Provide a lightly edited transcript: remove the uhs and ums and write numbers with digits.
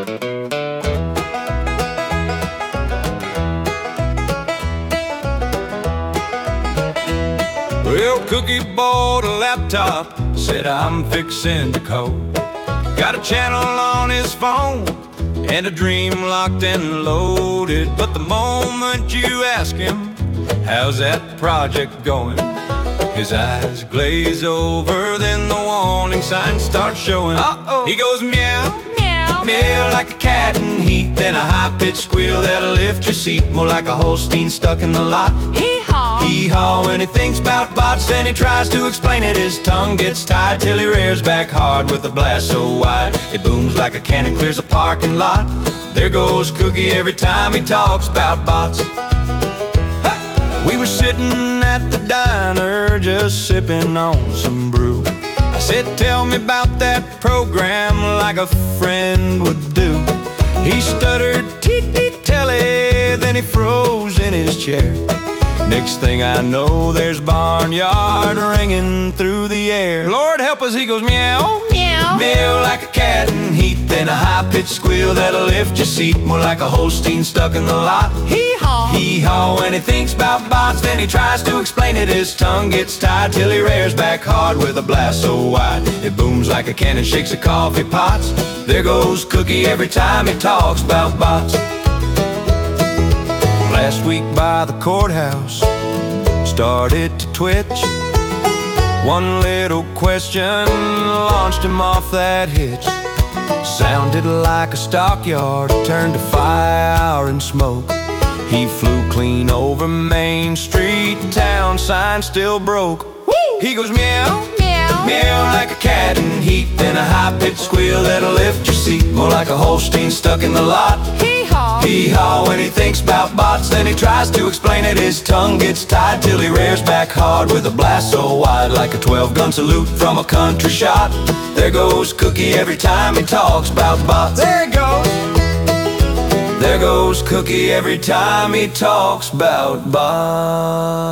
Well, Cookie bought a laptop, said I'm fixing to code. Got a channel on his phone and a dream locked and loaded. But the moment you ask him, how's that project going, his eyes glaze over, then the warning signs start showing. Uh-oh. He goes meow, meow, meow like a cat in heat, then a high-pitched squeal that'll lift your seat, more like a Holstein stuck in the lot. Hee-haw, hee-haw. When he thinks about bots, then he tries to explain it, his tongue gets tied till he rears back hard with a blast so wide it booms like a cannon clears a parking lot. There goes Cookie every time he talks about bots. We were sitting at the diner just sipping on some brew. I said, tell me about that program like a friend would do. He stuttered, tee-tee-telly, then he froze in his chair. Next thing I know, there's barnyard ringing through the air. Lord help us, he goes meow, meow, meow like a cat in heat, then a high-pitched squeal that'll lift your seat, more like a Holstein stuck in the lot. Hee-haw, hee-haw. When he thinks about bots, then he tries to explain it, his tongue gets tied till he rears back hard with a blast so wide it booms like a cannon shakes a coffee pots. There goes Cookie every time he talks about bots. Last week by the courthouse, started to twitch. One little question launched him off that hitch. Sounded like a stockyard turned to fire and smoke. He flew clean over Main Street, town sign still broke. Woo! He goes meow, meow, meow like a cat in heat, then a high-pitched squeal that'll lift your seat, more like a Holstein stuck in the lot. Hee-haw. When he thinks about bots, then he tries to explain it, his tongue gets tied till he rears back hard with a blast so wide like a 12-gun salute from a country shot. There goes Cookie every time he talks about bots. There he goes. There goes Cookie every time he talks about bots.